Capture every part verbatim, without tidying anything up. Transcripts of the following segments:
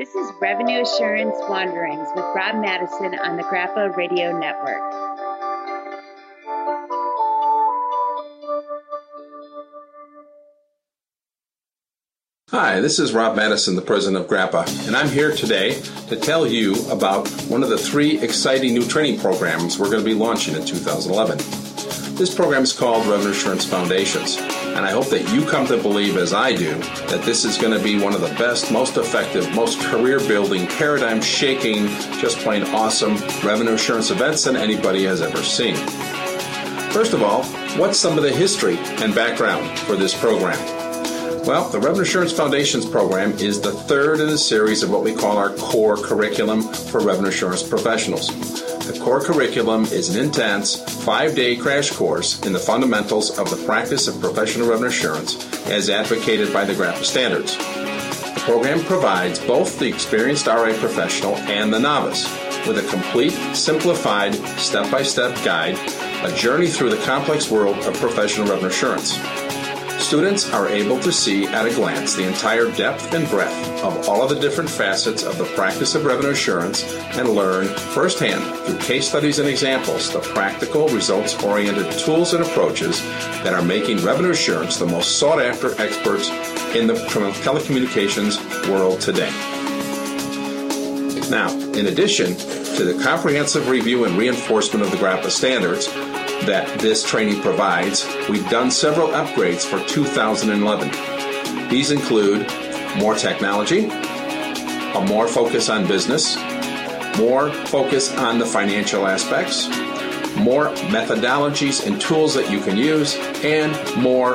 This is Revenue Assurance Wanderings with Rob Madison on the Grappa Radio Network. Hi, this is Rob Madison, the president of Grappa, and I'm here today to tell you about one of the three exciting new training programs we're going to be launching in two thousand eleven. This program is called Revenue Assurance Foundations, and I hope that you come to believe, as I do, that this is going to be one of the best, most effective, most career-building, paradigm-shaking, just plain awesome revenue assurance events than anybody has ever seen. First of all, what's some of the history and background for this program? Well, the Revenue Assurance Foundations program is the third in a series of what we call our core curriculum for revenue assurance professionals. The core curriculum is an intense five-day crash course in the fundamentals of the practice of professional revenue assurance as advocated by the Grappa Standards. The program provides both the experienced R A professional and the novice with a complete, simplified, step-by-step guide, a journey through the complex world of professional revenue assurance. Students are able to see at a glance the entire depth and breadth of all of the different facets of the practice of revenue assurance and learn firsthand through case studies and examples the practical, results-oriented tools and approaches that are making revenue assurance the most sought-after experts in the telecommunications world today. Now, in addition to the comprehensive review and reinforcement of the Grappa Standards that this training provides, we've done several upgrades for two thousand eleven. These include more technology, a more focus on business, more focus on the financial aspects, more methodologies and tools that you can use, and more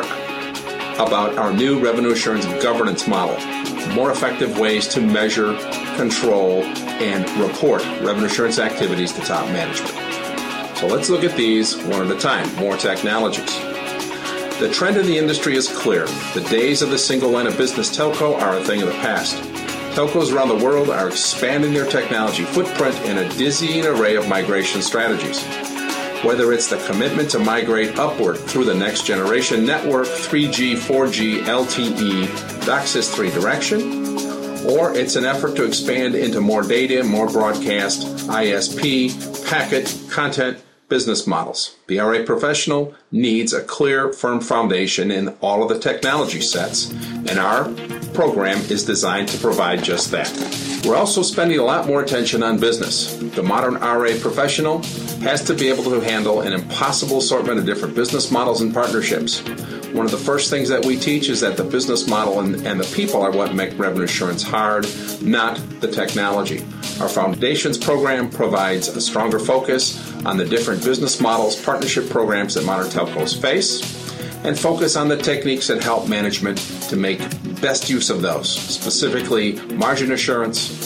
about our new revenue assurance governance model, more effective ways to measure, control, and report revenue assurance activities to top management. So let's look at these one at a time. More technologies. The trend in the industry is clear. The days of the single line of business telco are a thing of the past. Telcos around the world are expanding their technology footprint in a dizzying array of migration strategies. Whether it's the commitment to migrate upward through the next generation network, three G, four G, L T E, DOCSIS three direction, or it's an effort to expand into more data, more broadcast, I S P, packet, content, business models. The R A professional needs a clear, firm foundation in all of the technology sets, and our program is designed to provide just that. We're also spending a lot more attention on business. The modern R A professional has to be able to handle an impossible assortment of different business models and partnerships. One of the first things that we teach is that the business model and, and the people are what make revenue assurance hard, not the technology. Our Foundations program provides a stronger focus on the different business models, partnership programs that modern telcos face, and focus on the techniques that help management to make best use of those, specifically margin assurance,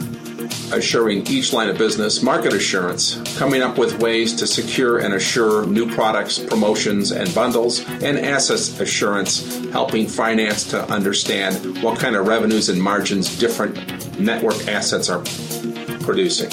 assuring each line of business, market assurance, coming up with ways to secure and assure new products, promotions, and bundles, and asset assurance, helping finance to understand what kind of revenues and margins different network assets are producing.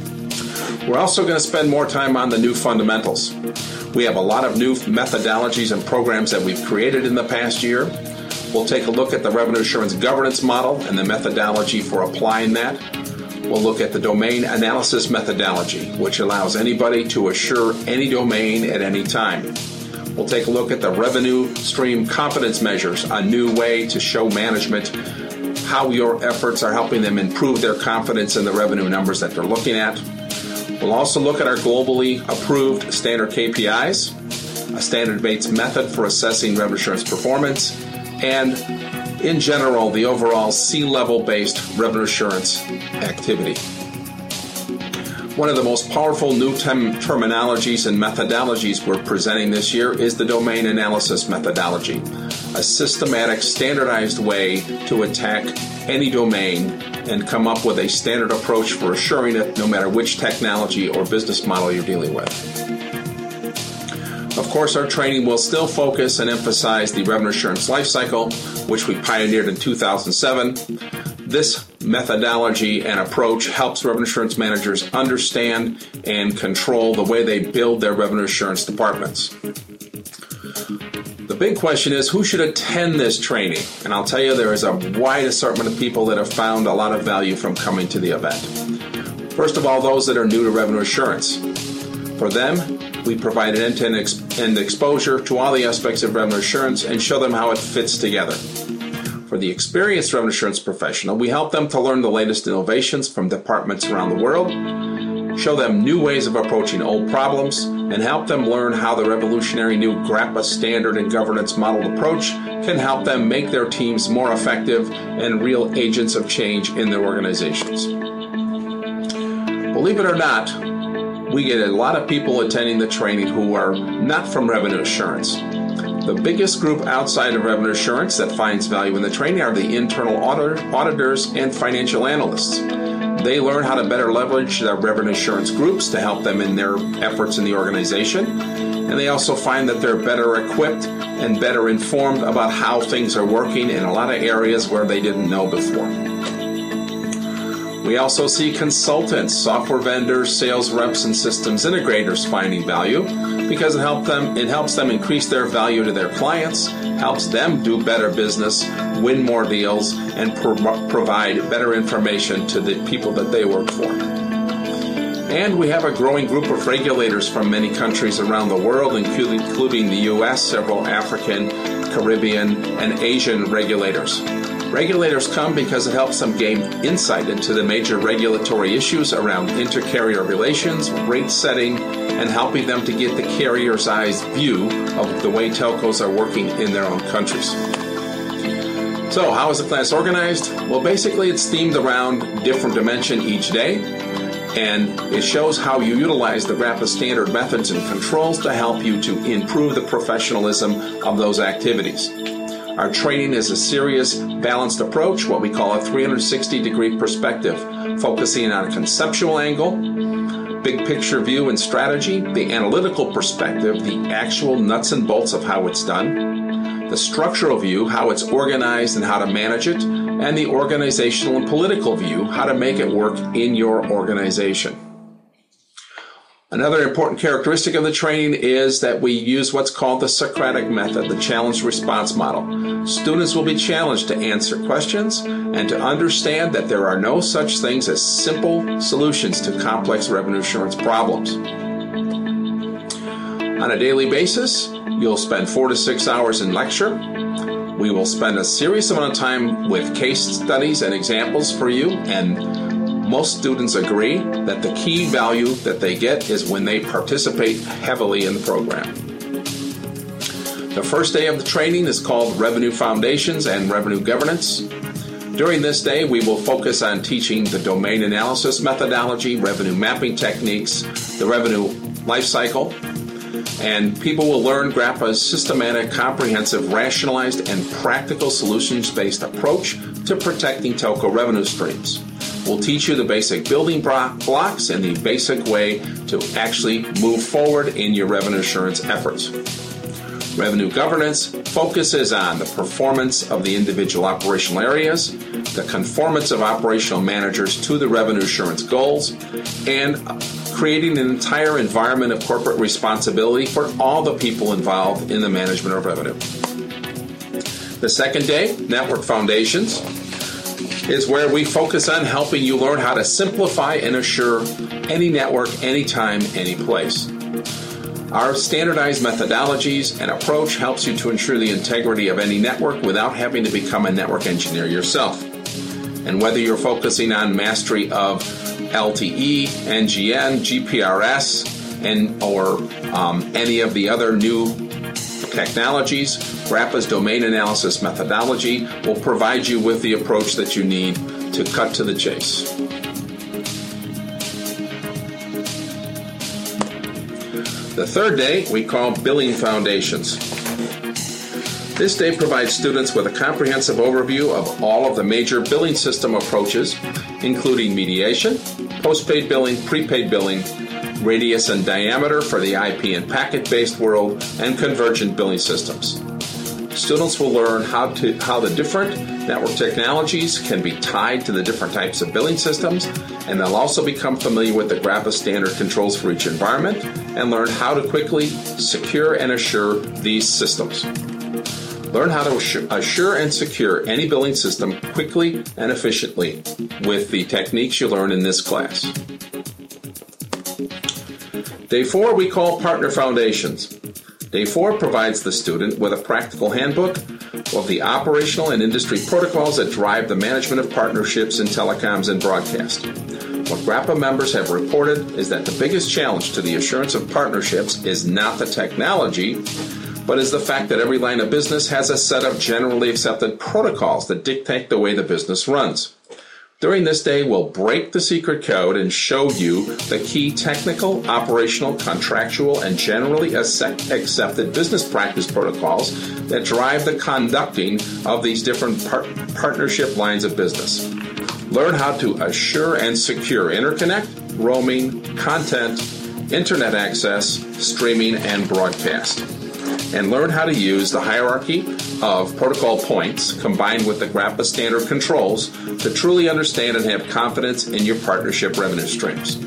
We're also going to spend more time on the new fundamentals. We have a lot of new methodologies and programs that we've created in the past year. We'll take a look at the revenue assurance governance model and the methodology for applying that. We'll look at the domain analysis methodology, which allows anybody to assure any domain at any time. We'll take a look at the revenue stream confidence measures, a new way to show management how your efforts are helping them improve their confidence in the revenue numbers that they're looking at. We'll also look at our globally approved standard K P Is, a standard-based method for assessing revenue assurance performance, and in general, the overall C-level based revenue assurance activity. One of the most powerful new term- terminologies and methodologies we're presenting this year is the domain analysis methodology, a systematic, standardized way to attack any domain and come up with a standard approach for assuring it no matter which technology or business model you're dealing with. Of course, our training will still focus and emphasize the revenue assurance lifecycle, which we pioneered in two thousand seven. This methodology and approach helps revenue assurance managers understand and control the way they build their revenue assurance departments. The big question is, who should attend this training? And I'll tell you, there is a wide assortment of people that have found a lot of value from coming to the event. First of all, those that are new to revenue assurance. For them, we provide an end-to-end exp- exposure to all the aspects of revenue assurance and show them how it fits together. For the experienced revenue assurance professional, we help them to learn the latest innovations from departments around the world, show them new ways of approaching old problems, and help them learn how the revolutionary new GRAPPA standard and governance modeled approach can help them make their teams more effective and real agents of change in their organizations. Believe it or not, we get a lot of people attending the training who are not from revenue assurance. The biggest group outside of revenue assurance that finds value in the training are the internal auditor, auditors and financial analysts. They learn how to better leverage their revenue assurance groups to help them in their efforts in the organization. And they also find that they're better equipped and better informed about how things are working in a lot of areas where they didn't know before. We also see consultants, software vendors, sales reps, and systems integrators finding value because it helps them, it helps them increase their value to their clients, helps them do better business, win more deals, and pro- provide better information to the people that they work for. And we have a growing group of regulators from many countries around the world, including, including the U S, several African, Caribbean, and Asian regulators. Regulators come because it helps them gain insight into the major regulatory issues around inter-carrier relations, rate setting, and helping them to get the carrier's eyes view of the way telcos are working in their own countries. So how is the class organized? Well, basically it's themed around different dimension each day, and it shows how you utilize the GRAPPA standard methods and controls to help you to improve the professionalism of those activities. Our training is a serious, balanced approach, what we call a three hundred sixty degree perspective, focusing on a conceptual angle, big picture view and strategy, the analytical perspective, the actual nuts and bolts of how it's done, the structural view, how it's organized and how to manage it, and the organizational and political view, how to make it work in your organization. Another important characteristic of the training is that we use what's called the Socratic method, the challenge response model. Students will be challenged to answer questions and to understand that there are no such things as simple solutions to complex revenue assurance problems. On a daily basis, you'll spend four to six hours in lecture. We will spend a serious amount of time with case studies and examples for you, and most students agree that the key value that they get is when they participate heavily in the program. The first day of the training is called Revenue Foundations and Revenue Governance. During this day, we will focus on teaching the domain analysis methodology, revenue mapping techniques, the revenue life cycle, and people will learn GRAPPA's systematic, comprehensive, rationalized, and practical solutions-based approach to protecting telco revenue streams. We'll teach you the basic building blocks and the basic way to actually move forward in your revenue assurance efforts. Revenue governance focuses on the performance of the individual operational areas, the conformance of operational managers to the revenue assurance goals, and creating an entire environment of corporate responsibility for all the people involved in the management of revenue. The second day, Network Foundations, is where we focus on helping you learn how to simplify and assure any network, anytime, any place. Our standardized methodologies and approach helps you to ensure the integrity of any network without having to become a network engineer yourself. And whether you're focusing on mastery of L T E, N G N, G P R S, and or um, any of the other new technologies, GRAPPA's domain analysis methodology will provide you with the approach that you need to cut to the chase. The third day we call Billing Foundations. This day provides students with a comprehensive overview of all of the major billing system approaches, including mediation, postpaid billing, prepaid billing, radius and diameter for the I P and packet-based world, and convergent billing systems. Students will learn how to how the different network technologies can be tied to the different types of billing systems, and they'll also become familiar with the GRAPPA standard controls for each environment and learn how to quickly secure and assure these systems. Learn how to assure, assure and secure any billing system quickly and efficiently with the techniques you learn in this class. Day four we call Partner Foundations. Day four provides the student with a practical handbook of the operational and industry protocols that drive the management of partnerships in telecoms and broadcast. What GRAPPA members have reported is that the biggest challenge to the assurance of partnerships is not the technology, but is the fact that every line of business has a set of generally accepted protocols that dictate the way the business runs. During this day, we'll break the secret code and show you the key technical, operational, contractual, and generally accepted business practice protocols that drive the conducting of these different par- partnership lines of business. Learn how to assure and secure interconnect, roaming, content, internet access, streaming, and broadcast. And learn how to use the hierarchy of protocol points combined with the GRAPPA standard controls to truly understand and have confidence in your partnership revenue streams.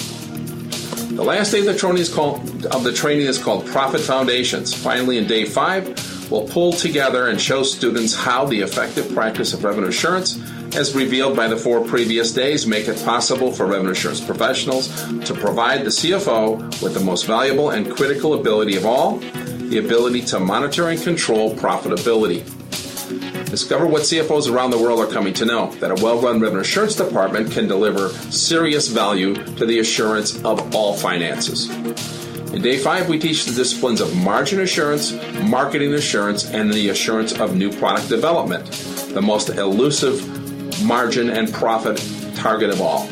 The last day of the training is called, of the training is called Profit Foundations. Finally, in day five, we'll pull together and show students how the effective practice of revenue assurance, as revealed by the four previous days, make it possible for revenue assurance professionals to provide the C F O with the most valuable and critical ability of all, the ability to monitor and control profitability. Discover what C F Os around the world are coming to know, that a well-run revenue assurance department can deliver serious value to the assurance of all finances. In day five, we teach the disciplines of margin assurance, marketing assurance, and the assurance of new product development, the most elusive margin and profit target of all.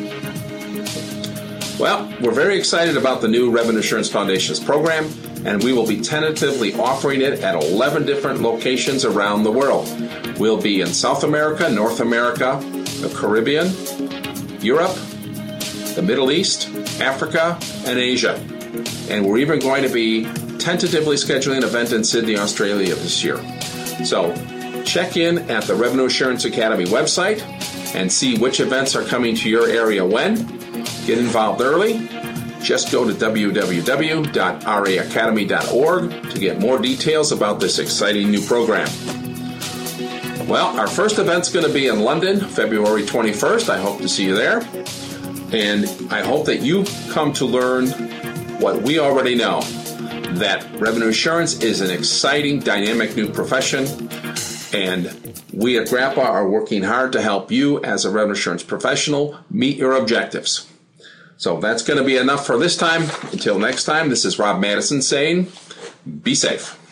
Well, we're very excited about the new Revenue Assurance Foundations program, and we will be tentatively offering it at eleven different locations around the world. We'll be in South America, North America, the Caribbean, Europe, the Middle East, Africa, and Asia. And we're even going to be tentatively scheduling an event in Sydney, Australia this year. So check in at the Revenue Assurance Academy website and see which events are coming to your area when. Get involved early. Just go to w w w dot r a academy dot org to get more details about this exciting new program. Well, our first event's going to be in London, February twenty-first. I hope to see you there. And I hope that you come to learn what we already know, that revenue assurance is an exciting, dynamic new profession, and we at GRAPPA are working hard to help you as a revenue assurance professional meet your objectives. So that's going to be enough for this time. Until next time, this is Rob Madison saying, be safe.